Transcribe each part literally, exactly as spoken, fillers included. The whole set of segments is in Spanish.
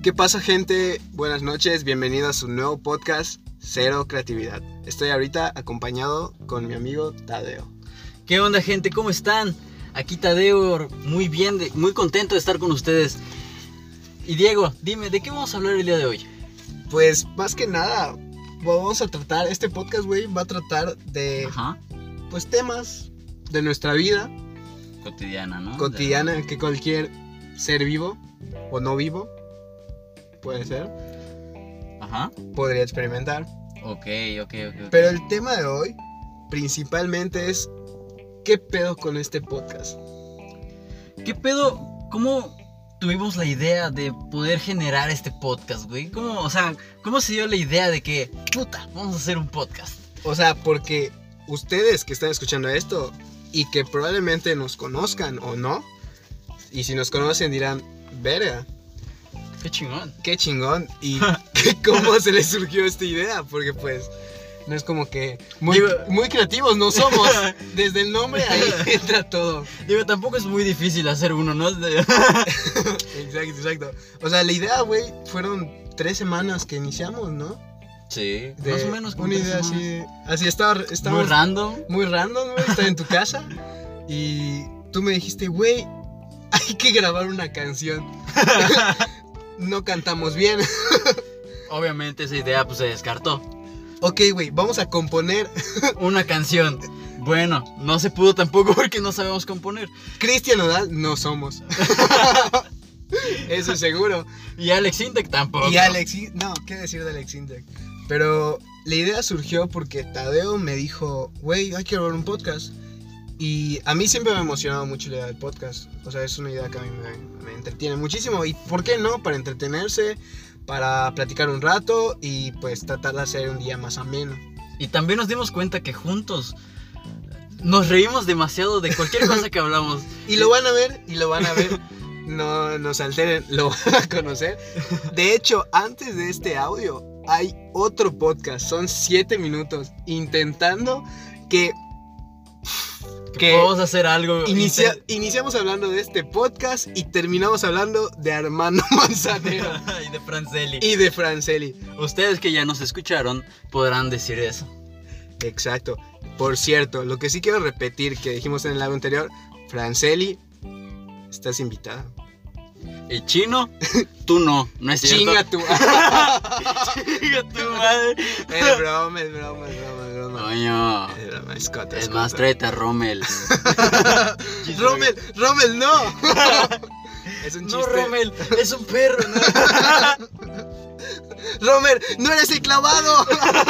¿Qué pasa, gente? Buenas noches, bienvenidos a su nuevo podcast, Cero Creatividad. Estoy ahorita acompañado con mi amigo Tadeo. ¿Qué onda, gente? ¿Cómo están? Aquí Tadeo, muy bien, de, muy contento de estar con ustedes. Y Diego, dime, ¿de qué vamos a hablar el día de hoy? Pues, más que nada, vamos a tratar, este podcast, güey, va a tratar de, Ajá. pues, temas de nuestra vida. Cotidiana, ¿no? Cotidiana, De... que cualquier ser vivo o no vivo, puede ser, Ajá. podría experimentar. Ok, ok, ok. okay. Pero el tema de hoy, principalmente es, ¿qué pedo con este podcast? ¿Qué pedo? ¿Cómo tuvimos la idea de poder generar este podcast, güey? ¿Cómo, o sea, cómo se dio la idea de que, puta, vamos a hacer un podcast? O sea, porque ustedes que están escuchando esto y que probablemente nos conozcan o no, y si nos conocen dirán, verga, Qué chingón. qué chingón, y cómo se les surgió esta idea, porque pues no es como que muy, Digo, muy creativos no somos, desde el nombre ahí entra todo. Digo, tampoco es muy difícil hacer uno, ¿no? Exacto, exacto. O sea, la idea, güey, fueron tres semanas que iniciamos, ¿no? Sí, De más o menos. como una tres idea semanas. así, así estaba, estábamos Muy random. muy random, güey, estaba en tu casa y tú me dijiste, güey, hay que grabar una canción. No cantamos bien. Obviamente esa idea pues se descartó. Ok, güey, vamos a componer. Una canción. Bueno, no se pudo tampoco porque no sabemos componer. Cristian Nodal no somos. Eso es seguro. Y Alex Intec tampoco. Y Alex, no, qué decir de Alex Intec. Pero la idea surgió porque Tadeo me dijo, güey, hay que grabar un podcast. Y a mí siempre me ha emocionado mucho la idea del podcast. O sea, es una idea que a mí me, me entretiene muchísimo. ¿Y por qué no? Para entretenerse, para platicar un rato y pues tratar de hacer un día más ameno. Y también nos dimos cuenta que juntos nos reímos demasiado de cualquier cosa que hablamos. Y lo van a ver, y lo van a ver. No nos alteren, lo van a conocer. De hecho, antes de este audio hay otro podcast. Son siete minutos intentando que... Que, que podemos hacer algo. inicia, inter... iniciamos hablando de este podcast y terminamos hablando de Armando Manzanero. Y de Franceli. Y de Franceli. Ustedes que ya nos escucharon podrán decir eso. Exacto. Por cierto, lo que sí quiero repetir que dijimos en el audio anterior, Franceli, estás invitada. ¿Y Chino? Tú no, no es cierto. Chinga tu... Chinga tu madre. Es broma, es broma, es broma, es broma. Coño. Es broma, es cota, Es es más, cota. tráete a Rommel. Rommel, Rommel, no. Es un chiste. No, Rommel, es un perro, ¿no? Rommel, no eres el clavado.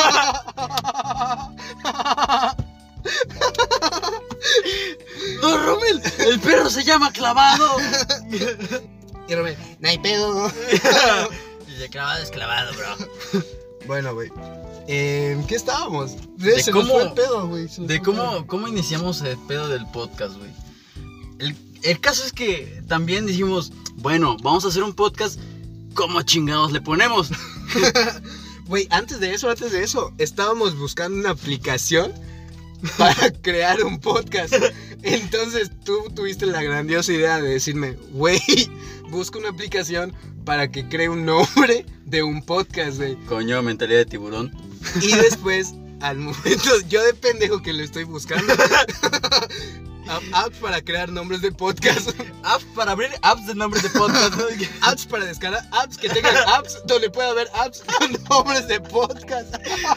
No, Rommel, el perro se llama Clavado. Y Rommel, no hay pedo. Y de clavado es clavado, bro. Bueno, güey. ¿En qué estábamos? De Se cómo- nos fue el pedo, güey. Se nos De fue el pedo. cómo, cómo iniciamos el pedo del podcast, güey. El, el caso es que también dijimos, bueno, vamos a hacer un podcast. ¿Cómo chingados le ponemos? Güey, antes de eso, antes de eso, estábamos buscando una aplicación para crear un podcast. Entonces tú tuviste la grandiosa idea de decirme, güey, busca una aplicación para que cree un nombre de un podcast, güey. Coño, mentalidad de tiburón. Y después, al momento, yo de pendejo que lo estoy buscando, apps para crear nombres de podcast, Apps para abrir apps de nombres de podcast. ¿No? apps para descargar, apps que tengan apps donde pueda haber apps con nombres de podcast.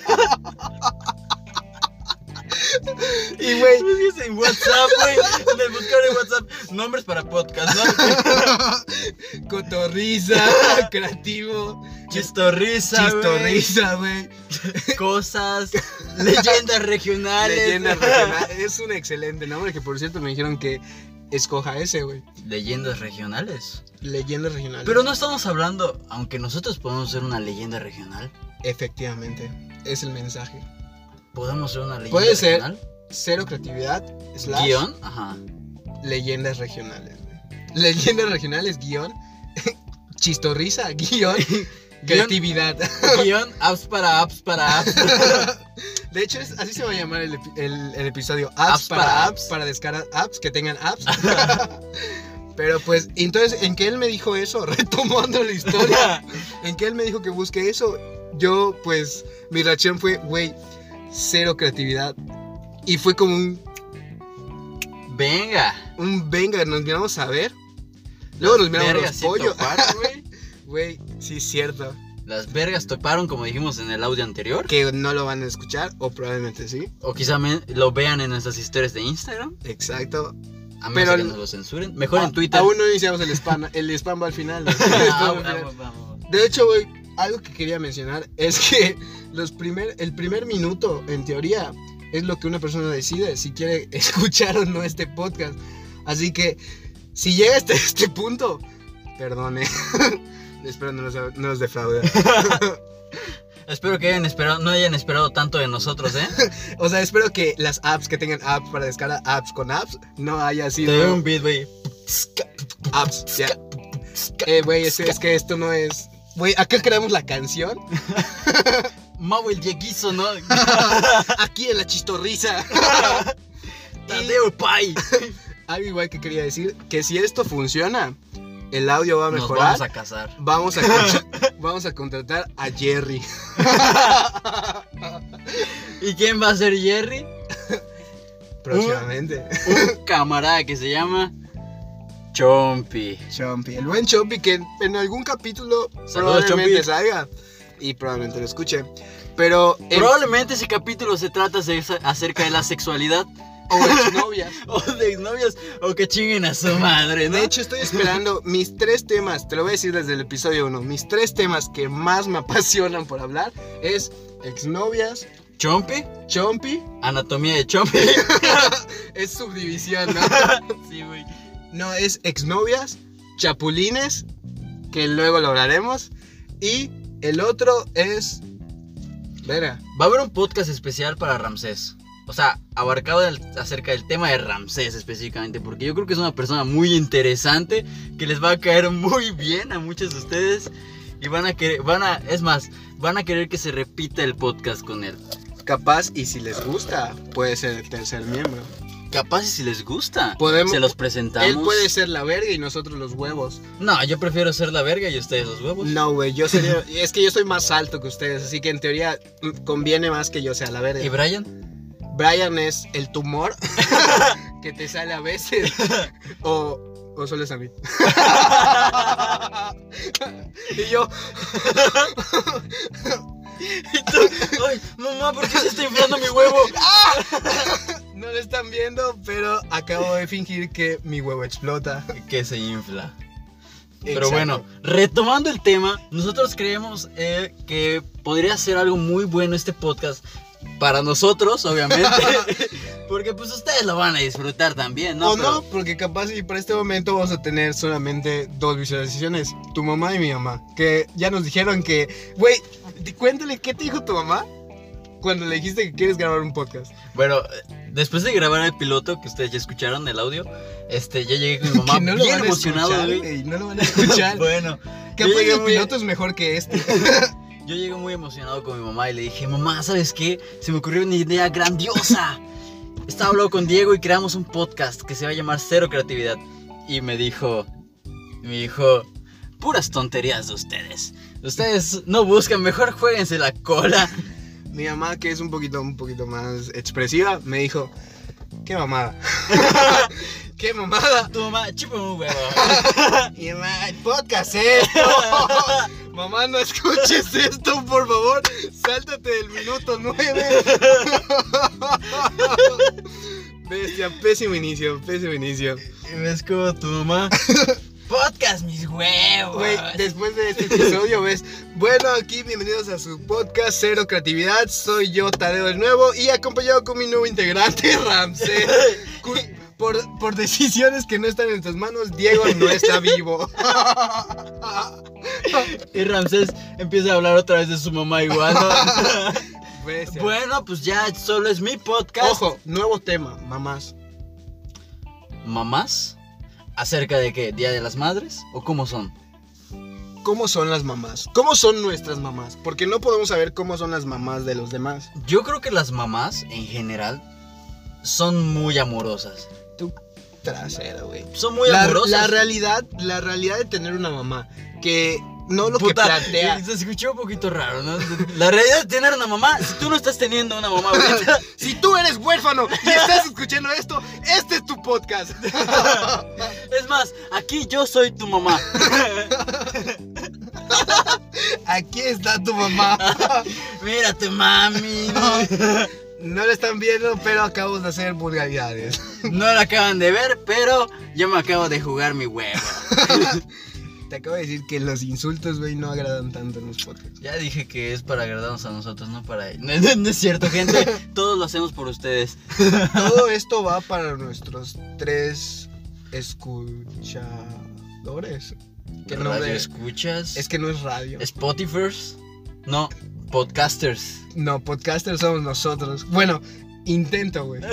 Y güey, En WhatsApp, güey. De buscar en WhatsApp nombres para podcast, ¿no? cotorriza, creativo, Chistorrisa, güey. chistorriza, güey. Cosas, leyendas regionales. Leyenda regional. Es un excelente nombre que, por cierto, me dijeron que escoja ese, güey. Leyendas regionales. Leyendas regionales. Pero no estamos hablando, aunque nosotros podemos ser una leyenda regional, Efectivamente, es el mensaje. podemos ser una leyenda Puede ser regional. Cero creatividad, slash, Guión, ajá. leyendas regionales, güey. Leyendas regionales, guión, chistorriza, guión, creatividad. Guión, apps para apps para apps. De hecho, es, así se va a llamar el, epi- el, el episodio. Apps, Apps para, para apps, para descargar apps que tengan apps. Pero pues, entonces, en que él me dijo eso, retomando la historia, en que él me dijo que busque eso, yo, pues, mi reacción fue, güey, cero creatividad. Y fue como un... Venga. Un venga, nos miramos a ver. Luego nos miramos los sí pollos. toparon, güey. Güey, sí es cierto. Las vergas toparon, como dijimos en el audio anterior. Que no lo van a escuchar, o probablemente sí. O quizá me- lo vean en nuestras historias de Instagram. Exacto. A menos Pero que el- nos lo censuren. Mejor A- en Twitter. Aún no iniciamos el spam, el spam va al final. El spam Ah, va al final. vamos, vamos. De hecho, güey, algo que quería mencionar es que los primer, el primer minuto, en teoría, es lo que una persona decide si quiere escuchar o no este podcast. Así que, si llega hasta este punto, perdone. Espero no nos, no nos defraude. Espero que hayan esperado, no hayan esperado tanto de nosotros, ¿eh? O sea, espero que las apps que tengan apps para descargar apps con apps no haya Te sido doy un beat, güey. apps. Ya. Eh, güey, es, es que esto no es. Güey, acá creamos la canción. Mau el Yeguizo, ¿no? Aquí en la chistorriza. Tadeo Pai. Algo igual que quería decir, que si esto funciona, el audio va a Nos mejorar. vamos a casar. Vamos a, contra- vamos a contratar a Jerry. ¿Y quién va a ser Jerry? Próximamente. Un camarada que se llama Chompi. Chompy. El buen Chompy que en, en algún capítulo Saludos, probablemente Chompy. salga. Y probablemente lo escuche. Pero... en- Probablemente ese capítulo se trata de- acerca de la sexualidad. o exnovias. O de exnovias. O que chinguen a su madre, ¿no? De hecho, estoy esperando mis tres temas, te lo voy a decir desde el episodio uno, mis tres temas que más me apasionan por hablar es exnovias, Chompi, Chompy, anatomía de Chompi. es subdivisión, ¿no? Sí, güey. No, es exnovias, chapulines, que luego lo hablaremos, y el otro es... Verga. Va a haber un podcast especial para Ramsés. O sea, abarcado del- acerca del tema de Ramsés específicamente. Porque yo creo que es una persona muy interesante. Que les va a caer muy bien a muchos de ustedes. Y van a querer, van a, es más, van a querer que se repita el podcast con él. Capaz, y si les gusta, puede ser el tercer miembro. Capaz y si les gusta, Podemos- se los presentamos. Él puede ser la verga y nosotros los huevos. No, yo prefiero ser la verga y ustedes los huevos. No, güey, yo sería... Es que yo soy más alto que ustedes, así que en teoría mm, conviene más que yo sea la verga. ¿Y Brian? Brian es el tumor que te sale a veces. O, o solo es a mí. Y yo... Y tú, ay, mamá, ¿por qué se está inflando mi huevo? No lo están viendo, pero acabo de fingir que mi huevo explota. Que se infla. Pero Exacto. bueno, retomando el tema, nosotros creemos eh, que podría ser algo muy bueno este podcast para nosotros, obviamente, porque pues ustedes lo van a disfrutar también, ¿no? O Pero- no, porque capaz y por este momento vamos a tener solamente dos visualizaciones, tu mamá y mi mamá, que ya nos dijeron que, güey, di- cuéntale qué te dijo tu mamá cuando le dijiste que quieres grabar un podcast. Bueno, eh, después de grabar el piloto, que ustedes ya escucharon el audio, este, ya llegué con mi mamá Que no lo bien van a emocionado, escuchar, güey. güey, no lo van a escuchar. Bueno, yo Capaz llegué el muy- piloto es mejor que este. Yo llegué muy emocionado con mi mamá y le dije, mamá, ¿sabes qué? Se me ocurrió una idea grandiosa. Estaba hablando con Diego y creamos un podcast que se va a llamar Cero Creatividad. Y me dijo, me dijo, puras tonterías de ustedes. Ustedes no buscan, mejor jueguense la cola. Mi mamá, que es un poquito, un poquito más expresiva, me dijo, qué mamada. Qué mamada. Tu mamá, chupa un huevo. Y mamá, el podcast esto. Mamá, no escuches esto, por favor. Sáltate del minuto nueve. Bestia, pésimo inicio, pésimo inicio. Y ves como tu mamá, podcast mis huevos. Güey, después de este episodio ves, bueno, aquí bienvenidos a su podcast Cero Creatividad. Soy yo, Tadeo el Nuevo, y acompañado con mi nuevo integrante, Ramsés. Cu- Por, por decisiones que no están en tus manos, Diego no está vivo. Y Ramsés empieza a hablar otra vez de su mamá igual, ¿no? Bestia. Bueno, pues ya solo es mi podcast. Ojo, nuevo tema, mamás. ¿Mamás? ¿Acerca de qué? ¿Día de las Madres? ¿O cómo son? ¿Cómo son las mamás? ¿Cómo son nuestras mamás? Porque no podemos saber cómo son las mamás de los demás. Yo creo que las mamás, en general, son muy amorosas. ¿Tú, trasero, güey. Son muy La, amorosos. la realidad, la realidad de tener una mamá que no lo Puta, que plantea. Se escuchó un poquito raro, ¿no? La realidad de tener una mamá, si tú no estás teniendo una mamá ahorita, Si tú eres huérfano y estás escuchando esto, este es tu podcast. es más, aquí yo soy tu mamá. Aquí está tu mamá. Mira tu mami. No, No lo están viendo, pero acabamos de hacer vulgaridades. no la acaban de ver, pero yo me acabo de jugar mi huevo. Te acabo de decir que los insultos, güey, no agradan tanto en los podcasts. Ya dije que es para agradarnos a nosotros, no para ellos. No, no, no es cierto, gente. Todos lo hacemos por ustedes. Todo esto va para nuestros tres escuchadores. ¿Qué ¿Radio nombre? escuchas? Es que no es radio. ¿Spotifers? No, podcasters. No, podcasters somos nosotros. Bueno, intento, güey.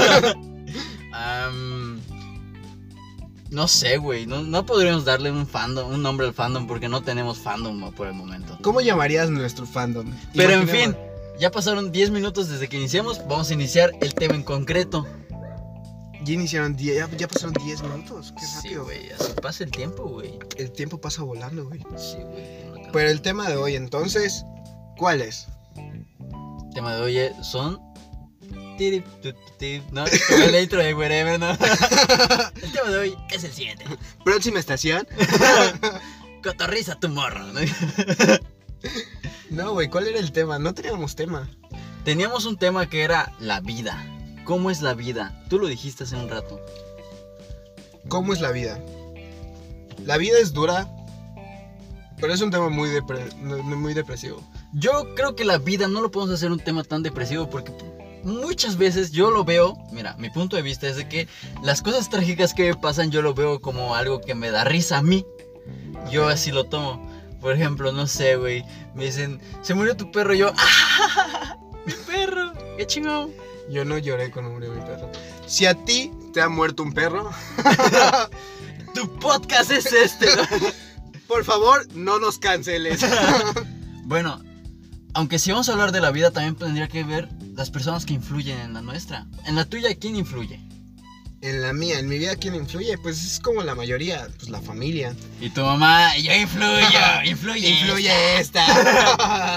Um, no sé, güey. No, no podríamos darle un fandom, un nombre al fandom porque no tenemos fandom por el momento. ¿Cómo llamarías nuestro fandom? Pero en Imaginemos- fin, ya pasaron diez minutos desde que iniciamos. Vamos a iniciar el tema en concreto. Ya iniciaron diez, ya, ya pasaron diez minutos. Qué Sí, rápido. güey. Así pasa el tiempo, güey. El tiempo pasa volando, güey. Sí, güey. una Pero el tema de hoy, entonces, ¿cuál es? El tema de hoy es- son. Tirip, tut, tip, No, como el intro de Wherever, ¿no? El tema de hoy es el siguiente: Próxima estación. Cotorriza tu morro, ¿no? No, güey, ¿cuál era el tema? No teníamos tema. Teníamos un tema que era la vida. ¿Cómo es la vida? Tú lo dijiste hace un rato. ¿Cómo es la vida? La vida es dura, pero es un tema muy, depre- no- no- muy depresivo. Yo creo que la vida no lo podemos hacer un tema tan depresivo porque muchas veces yo lo veo, mira, mi punto de vista es de que las cosas trágicas que me pasan yo lo veo como algo que me da risa a mí. Yo así lo tomo. Por ejemplo, no sé, güey, me dicen, se murió tu perro y yo, ¡ah! Mi perro, qué chingón. Yo no lloré cuando murió mi perro. Si a ti te ha muerto un perro, Tu podcast es este, ¿no? por favor, no nos canceles. Bueno, aunque si vamos a hablar de la vida, también tendría que ver las personas que influyen en la nuestra. En la tuya, ¿quién influye? En la mía, en mi vida, ¿quién influye? Pues es como la mayoría, pues la familia. Y tu mamá, yo influyo, influye. Influye esta.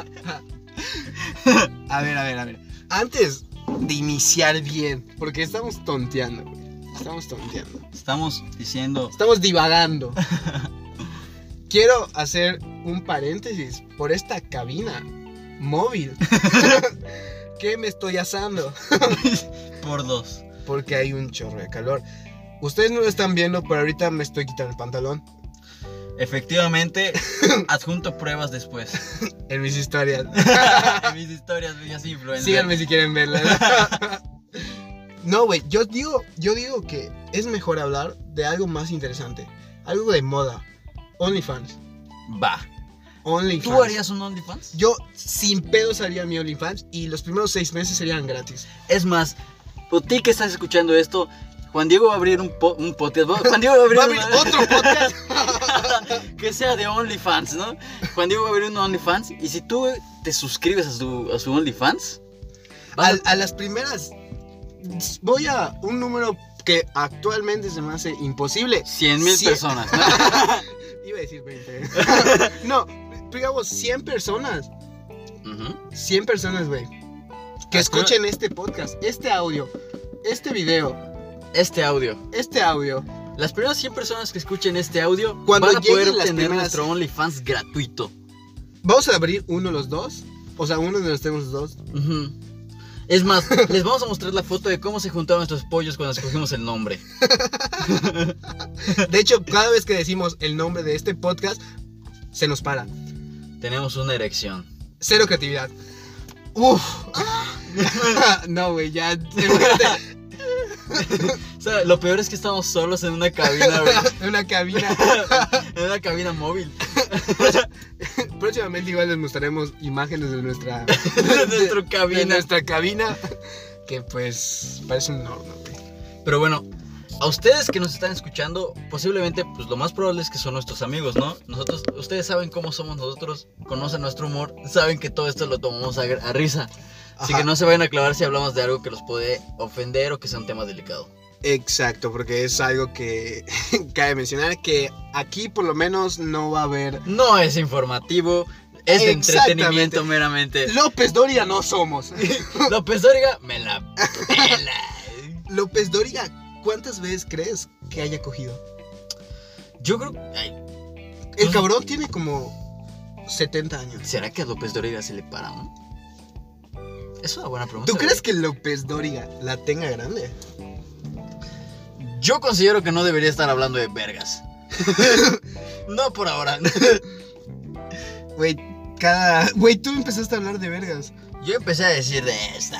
A ver, a ver, a ver. Antes de iniciar bien, porque estamos tonteando, güey. Estamos tonteando. Estamos diciendo, Estamos divagando. Quiero hacer un paréntesis por esta cabina móvil que me estoy asando por dos. porque hay un chorro de calor. Ustedes no lo están viendo, pero ahorita me estoy quitando el pantalón Efectivamente, adjunto pruebas después. en mis historias. En mis historias, yo soy influencer. Síganme si quieren verlas. No, güey, yo digo, yo digo que es mejor hablar de algo más interesante, algo de moda. OnlyFans. Va. OnlyFans. ¿Tú harías un OnlyFans? Yo sin pedos haría mi OnlyFans y los primeros seis meses serían gratis. Es más, por ti que estás escuchando esto, Juan Diego va a abrir un, po- un podcast. Juan Diego va a abrir, Va a abrir una- otro podcast. que sea de OnlyFans, ¿no? Juan Diego va a abrir un OnlyFans y si tú te suscribes a su, a su OnlyFans, vas A, a las primeras voy a un número que actualmente se me hace imposible. cien mil Cien- personas, ¿no? Iba a decir veinte. No, digamos cien personas. Ujú. cien personas, güey. Que Ah, escuchen este podcast, este audio, este video, Este audio. este audio. Las primeras cien personas que escuchen este audio Cuando van a poder lleguen las obtener primeras- nuestro OnlyFans gratuito. Vamos a abrir uno los dos. O sea, uno de los tenemos los dos. Ujú. Es más, les vamos a mostrar la foto de cómo se juntaron nuestros pollos cuando escogimos el nombre. De hecho, cada vez que decimos el nombre de este podcast, se nos para. Tenemos una erección. Cero creatividad. Uf. No, güey, ya. Imagínate, O sea, lo peor es que estamos solos en una cabina, güey. una cabina. En una cabina móvil. Próximamente igual les mostraremos imágenes de nuestra De nuestra cabina. de nuestra cabina, que pues parece un horno, güey. Pero bueno, a ustedes que nos están escuchando, posiblemente, pues lo más probable es que son nuestros amigos, ¿no? Nosotros, ustedes saben cómo somos nosotros, conocen nuestro humor, saben que todo esto lo tomamos a, a risa. Así Ajá. que no se vayan a clavar si hablamos de algo que los puede ofender o que sea un tema delicado. Exacto, porque es algo que cabe mencionar que aquí por lo menos no va a haber... No es informativo, es de entretenimiento meramente. López Dóriga no somos. López Dóriga me la pela. López Dóriga, ¿cuántas veces crees que haya cogido? Yo creo... Ay, El cabrón tiene como setenta años. ¿será que a López Dóriga se le para uno? Es una buena pregunta. ¿Tú crees güey. que López Dóriga la tenga grande? Yo considero que no debería estar hablando de vergas. No por ahora. Güey, cada... Güey, tú empezaste a hablar de vergas. Yo empecé a decir de esta.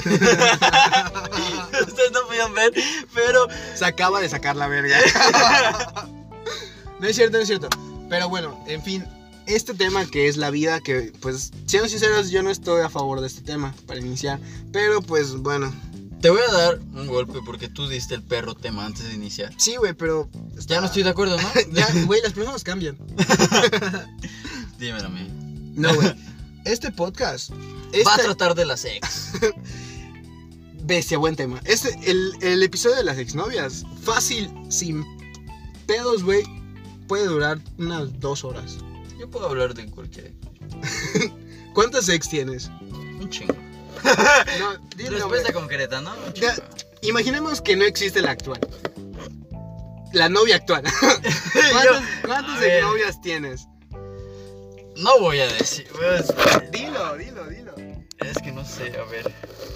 Ustedes no podían ver, pero... Se acaba de sacar la verga. No es cierto, no es cierto. Pero bueno, en fin, este tema que es la vida, que pues, siendo sinceros, yo no estoy a favor de este tema para iniciar. Pero pues bueno. Te voy a dar un golpe porque tú diste el perro tema antes de iniciar. Sí, güey, pero... está- Ya no estoy de acuerdo, ¿no? Ya, güey, las personas cambian. Dímelo a mí. No, güey. Este podcast... Va a Esta... tratar de las ex. Bestia, buen tema. Este, el, el episodio de las exnovias, fácil, sin pedos, güey, puede durar unas dos horas. Yo puedo hablar de cualquier... ¿Cuántas ex tienes? Un chingo. No, dilo, Respuesta güey. concreta, ¿no? Un Ya, chingo. imaginemos que no existe la actual. La novia actual. Yo- ¿Cuántas, cuántas a ver. exnovias tienes? No voy a decir. pues, Dilo, dilo, dilo. Es que no sé, a ver.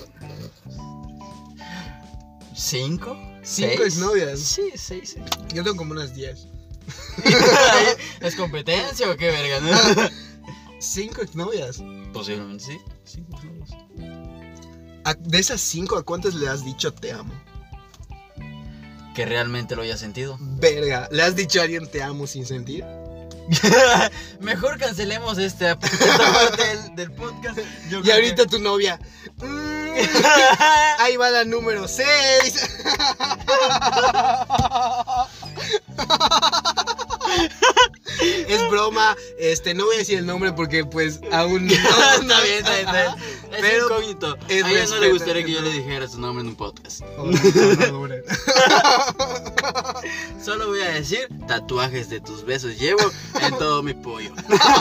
¿Cinco? ¿Cinco ¿Seis? exnovias? Sí, seis. Yo tengo como unas diez. ¿Es competencia o qué verga? ¿No? ¿Cinco exnovias? Posiblemente sí. Cinco exnovios. ¿A- De esas cinco, ¿a cuántas le has dicho te amo? Que realmente lo haya sentido. Verga, ¿le has dicho a alguien te amo sin sentir? Mejor cancelemos este, esta parte del, del podcast. Yo Y creo ahorita tu novia. "Mm, ahí va la número seis. Es broma, este, no voy a decir el nombre porque pues aún no. está bien, está bien, está bien. Es Pero incógnito. es A ella no le respeto, gustaría que yo le entonces. dijera su nombre en un podcast. Oh, no, no, dure. Solo voy a decir tatuajes de tus besos llevo en todo mi pollo.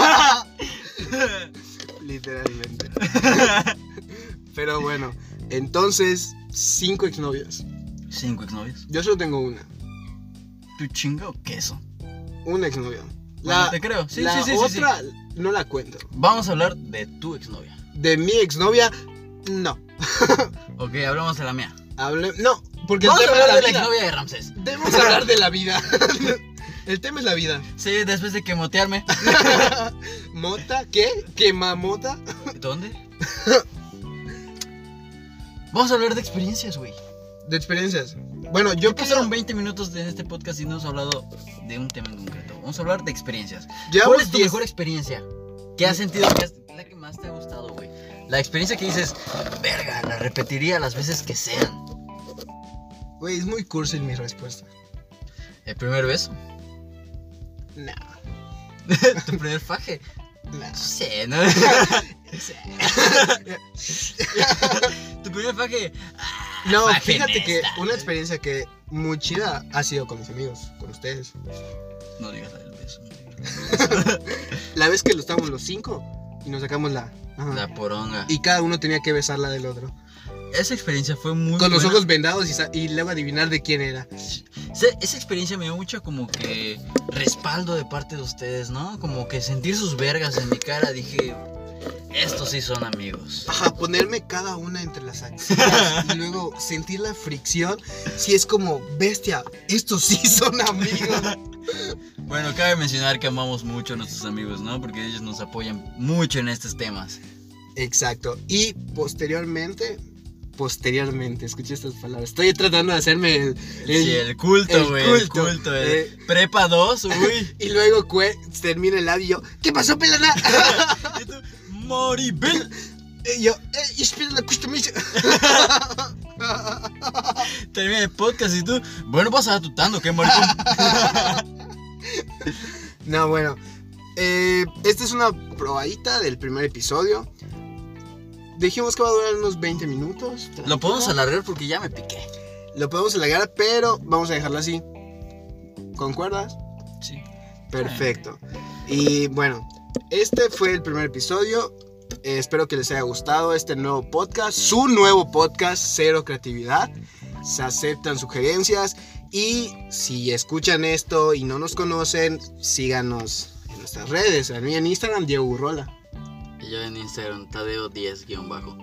Literalmente. Pero bueno, entonces, cinco exnovias. ¿Cinco exnovios? Yo solo tengo una. ¿Tu chinga o queso? Una exnovia. Bueno, te creo. Sí, la sí, sí, sí, otra no la cuento. Vamos a hablar de tu exnovia. De mi exnovia, no. Ok, hablamos de la mía. Hable... No, porque Vamos el a tema hablar de es la la vida. exnovia de Ramsés. Debemos hablar de la vida. El tema es la vida. Sí, después de quemotearme. ¿Mota? ¿Qué? ¿Quemamota? ¿Dónde? Vamos a hablar de experiencias, güey. De experiencias. Bueno, yo Yo quisiera... pasaron veinte minutos de este podcast y no hemos hablado de un tema en concreto. Vamos a hablar de experiencias. Llevamos ¿Cuál es tu diez. mejor experiencia? ¿Qué has sentido que es la que más te ha gustado, güey? La experiencia que dices, verga, la repetiría las veces que sean. Güey, es muy cursi mi respuesta. ¿El primer beso? Nah. ¿Tu primer faje? Nah. Sí, ¿no? ¿Tu primer faje? Ah, No, faje fíjate en que esta. una experiencia que muy chida ha sido con mis amigos, con ustedes. No digas la del beso. No digas La vez que lo estábamos los cinco y nos sacamos la... ajá. la poronga. Y cada uno tenía que besar la del otro. Esa experiencia fue muy Con los buena. ojos vendados y, sa- y luego adivinar de quién era. Se- Esa experiencia me dio mucho como que respaldo de parte de ustedes, ¿no? Como que sentir sus vergas en mi cara, dije, estos sí son amigos. Ajá, ponerme cada una entre las axilas y luego sentir la fricción. Si es como, bestia, estos sí son amigos. Bueno, cabe mencionar que amamos mucho a nuestros amigos, ¿no? Porque ellos nos apoyan mucho en estos temas. Exacto. Y posteriormente, posteriormente, escuché estas palabras. Estoy tratando de hacerme el... el- Sí, el culto, el güey, el culto. culto. el Eh. Prepa dos, uy. Y luego cue- termina el labio y yo, ¿qué pasó, pelana? Y tú, Maribel. Y yo, eh, ich bin la customiza. Termina el podcast y tú, bueno, vas a tutando, qué maricón. No, bueno. Eh, esta es una probadita del primer episodio. Dijimos que va a durar unos veinte minutos. Lo podemos alargar porque ya me piqué. Lo podemos alargar, pero vamos a dejarlo así. ¿Concuerdas? Sí. Perfecto. Y bueno, este fue el primer episodio. Eh, espero que les haya gustado este nuevo podcast. Su nuevo podcast, Cero Creatividad. Se aceptan sugerencias. Y si escuchan esto y no nos conocen, síganos en nuestras redes. A mí en Instagram, Diego Urrola. Y yo en Instagram, Tadeo diez guión bajo.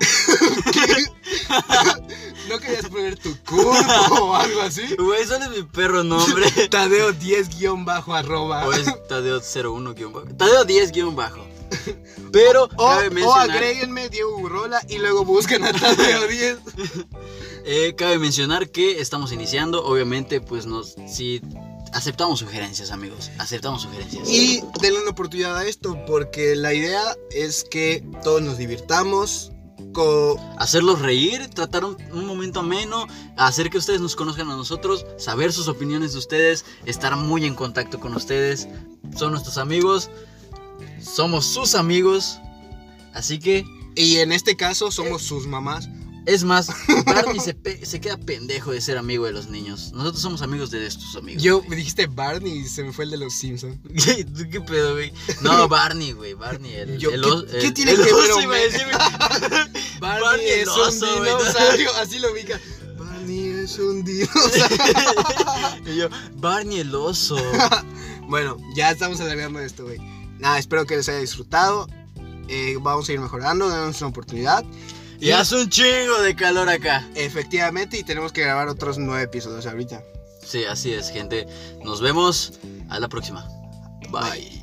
¿No querías poner tu curvo o algo así? Güey, solo es mi perro nombre. Tadeo diez guión bajo arroba. O es Tadeo cero uno guión bajo. Tadeo diez guión bajo. Pero O, cabe o mencionar, agréguenme Diego Urrola y luego busquen a Tadeo diez. eh, cabe mencionar que estamos iniciando. Obviamente, pues nos si aceptamos sugerencias, amigos. Aceptamos sugerencias. Y denle una oportunidad a esto, porque la idea es que todos nos divirtamos. Co- Hacerlos reír, tratar un, un momento ameno, hacer que ustedes nos conozcan a nosotros, saber sus opiniones de ustedes, estar muy en contacto con ustedes. Son nuestros amigos, somos sus amigos, así que, y en este caso somos sus mamás. es más, Barney se, pe- se queda pendejo de ser amigo de los niños. Nosotros somos amigos de estos amigos. Yo güey. me dijiste Barney y se me fue el de los Simpsons. ¿Qué, ¿Tú qué pedo, güey? No, Barney, güey, Barney, el, Yo, el ¿qué- os- qué el- tiene el que ver, oso, iba a hombre? decir, güey. Barney, Barney el es oso, un güey. dinosaurio, así lo ubica. Barney es un dinosaurio. Y yo, Barney el oso. Bueno, ya estamos alargando esto, güey. Nada, espero que les haya disfrutado. Eh, vamos a ir mejorando, denos una oportunidad. Y hace un chingo de calor acá. Efectivamente, y tenemos que grabar otros nueve episodios ahorita. Sí, así es, gente. Nos vemos a la próxima. Bye. Bye.